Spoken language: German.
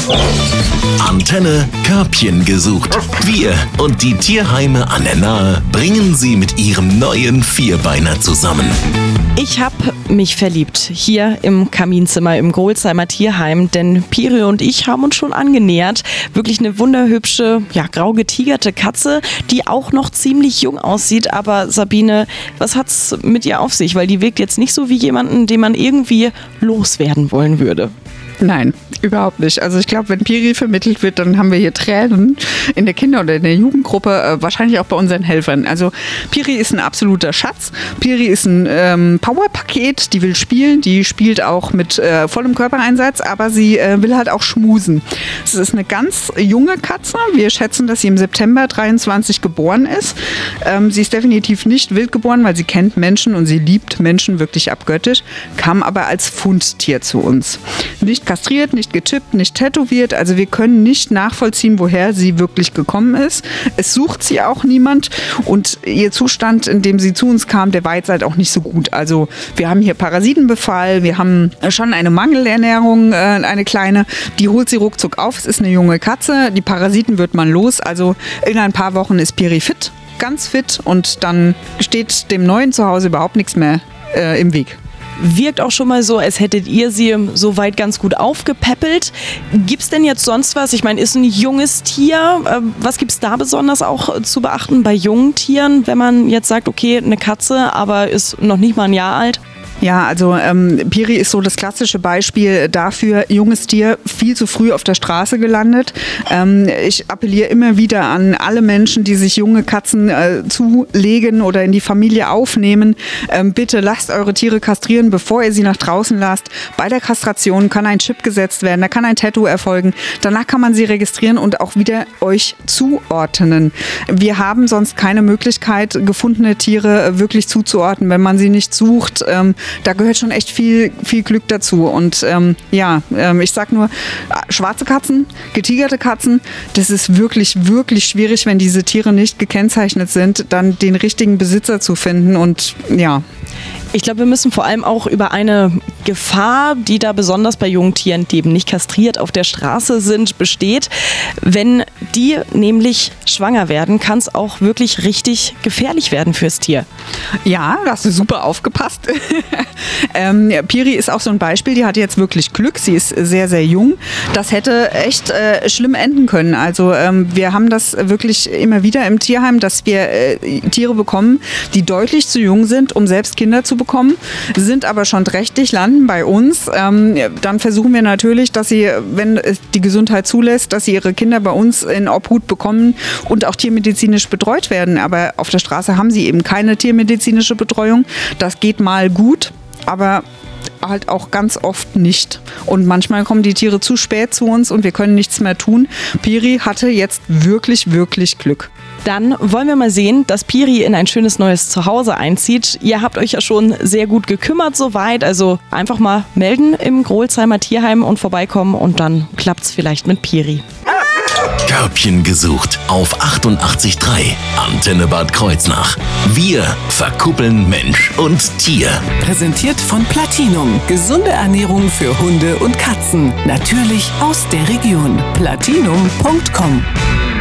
Antenne Körbchen gesucht. Wir und die Tierheime an der Nahe bringen sie mit ihrem neuen Vierbeiner zusammen. Ich habe mich verliebt hier im Kaminzimmer im Grolsheimer Tierheim, denn Piri und ich haben uns schon angenähert. Wirklich eine wunderhübsche, grau getigerte Katze, die auch noch ziemlich jung aussieht. Aber Sabine, was hat's mit ihr auf sich? Weil die wirkt jetzt nicht so wie jemanden, den man irgendwie loswerden wollen würde. Nein, überhaupt nicht. Also ich glaube, wenn Piri vermittelt wird, dann haben wir hier Tränen in der Kinder- oder in der Jugendgruppe, wahrscheinlich auch bei unseren Helfern. Also Piri ist ein absoluter Schatz. Piri ist ein Powerpaket, die will spielen, die spielt auch mit vollem Körpereinsatz, aber sie will halt auch schmusen. Es ist eine ganz junge Katze. Wir schätzen, dass sie im September 23 geboren ist. Sie ist definitiv nicht wild geboren, weil sie kennt Menschen und sie liebt Menschen wirklich abgöttisch, kam aber als Fundtier zu uns. Nicht kastriert, nicht gechippt, nicht tätowiert. Also wir können nicht nachvollziehen, woher sie wirklich gekommen ist. Es sucht sie auch niemand und ihr Zustand, in dem sie zu uns kam, der war jetzt halt auch nicht so gut. Also wir haben hier Parasitenbefall, wir haben schon eine Mangelernährung, eine kleine, die holt sie ruckzuck auf. Es ist eine junge Katze, die Parasiten wird man los. Also in ein paar Wochen ist Piri fit, ganz fit und dann steht dem neuen Zuhause überhaupt nichts mehr im Weg. Wirkt auch schon mal so, als hättet ihr sie soweit ganz gut aufgepäppelt. Gibt's denn jetzt sonst was? Ich meine, ist ein junges Tier. Was gibt's da besonders auch zu beachten bei jungen Tieren, wenn man jetzt sagt, okay, eine Katze, aber ist noch nicht mal ein Jahr alt? Ja, also Piri ist so das klassische Beispiel dafür, junges Tier viel zu früh auf der Straße gelandet. Ich appelliere immer wieder an alle Menschen, die sich junge Katzen zulegen oder in die Familie aufnehmen. Bitte lasst eure Tiere kastrieren, bevor ihr sie nach draußen lasst. Bei der Kastration kann ein Chip gesetzt werden, da kann ein Tattoo erfolgen. Danach kann man sie registrieren und auch wieder euch zuordnen. Wir haben sonst keine Möglichkeit, gefundene Tiere wirklich zuzuordnen, wenn man sie nicht sucht. Da gehört schon echt viel Glück dazu. Und ich sag nur, schwarze Katzen, getigerte Katzen, das ist wirklich, wirklich schwierig, wenn diese Tiere nicht gekennzeichnet sind, dann den richtigen Besitzer zu finden. Und ja. Ich glaube, wir müssen vor allem auch über eine Gefahr, die da besonders bei jungen Tieren, die eben nicht kastriert auf der Straße sind, besteht. Wenn die nämlich schwanger werden, kann es auch wirklich richtig gefährlich werden fürs Tier. Ja, da hast du super aufgepasst. Piri ist auch so ein Beispiel, die hat jetzt wirklich Glück. Sie ist sehr, sehr jung. Das hätte echt schlimm enden können. Also wir haben das wirklich immer wieder im Tierheim, dass wir Tiere bekommen, die deutlich zu jung sind, um selbst Kinder zu bekommen, sind aber schon trächtig, landen bei uns. Dann versuchen wir natürlich, dass sie, wenn es die Gesundheit zulässt, dass sie ihre Kinder bei uns in Obhut bekommen und auch tiermedizinisch betreut werden. Aber auf der Straße haben sie eben keine tiermedizinische Betreuung. Das geht mal gut, aber halt auch ganz oft nicht. Und manchmal kommen die Tiere zu spät zu uns und wir können nichts mehr tun. Piri hatte jetzt wirklich, wirklich Glück. Dann wollen wir mal sehen, dass Piri in ein schönes neues Zuhause einzieht. Ihr habt euch ja schon sehr gut gekümmert soweit, also einfach mal melden im Grolsheimer Tierheim und vorbeikommen und dann klappt's vielleicht mit Piri. Körbchen gesucht auf 88.3 Antenne Bad Kreuznach. Wir verkuppeln Mensch und Tier. Präsentiert von Platinum. Gesunde Ernährung für Hunde und Katzen. Natürlich aus der Region. Platinum.com